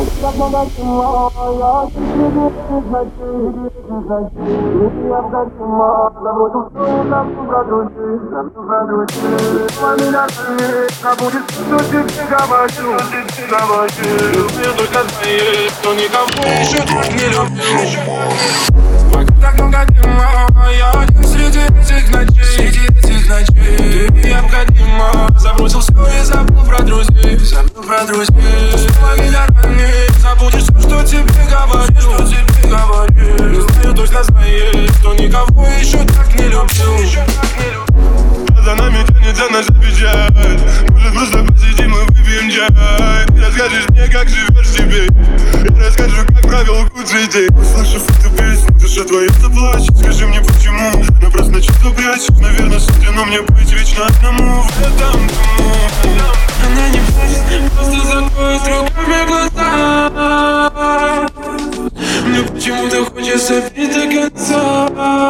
Кто никого еще так не любил. Вокруг так много дыма, я один среди этих ночей. Ты необходимо. Забросил все и забыл про друзей. Снова миллиардами. Забудешь все, что тебе говорил. Знаю, точно знаешь, что никого еще так не любил. За нами тянется наша печаль. Может, просто посидим и выпьем чай. Ты расскажешь мне, как живешь теперь. Я расскажу, как провел худший день. Услышав эту песню, душа твоя заплачет. Скажи мне, почему напрасно чувства прячешь. Наверное, суждено мне быть вечно одному в этом дому. Она не плачет, просто закроет руками глаза. Мне почему-то хочется пить до конца.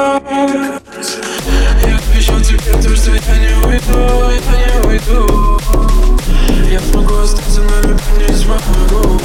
Я обещал тебе то, что я не уйду. Я смогу остаться, но любить не смогу.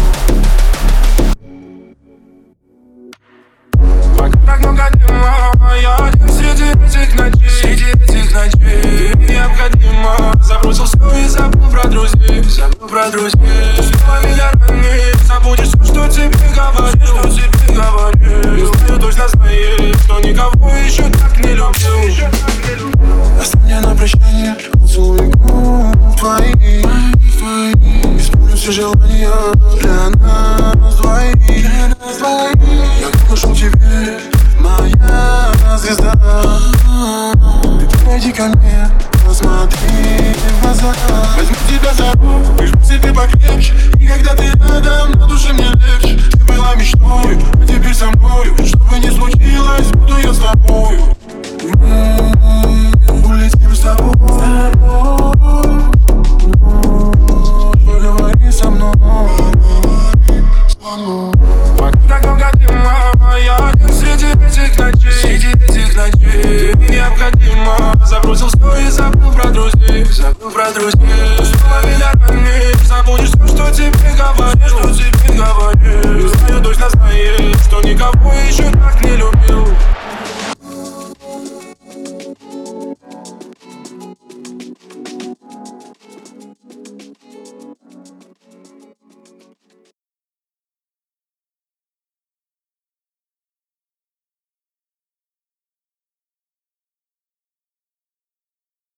Вокруг так много дыма, я один среди этих ночей. Ты необходимо. Забросил все и забыл про друзей. Снова миллиардами. Забудешь все, что тебе говорил. Знаю, точно знаешь, что никого еще так не любил. Оставь мне на прощание поцелуй губ твоих. Исполню все желания для нас двоих. Я приношу тебе, моя звезда. Ты подойди ко мне, посмотри в глаза. Возьму тебя за руку, прижму себе покрепче. И когда ты рядом, на душе мне легче. Ты была мечтой, а теперь со мною. Что бы ни случилось, буду я с тобою. Улетим с тобой. Поговори со мной. Вокруг так много дыма, я один среди этих ночей. Ты необходимо. Забросил все и забыл про друзей. Снова миллиардами. Забудешь все, что тебе говорил. Знаю, точно знаешь, что никого еще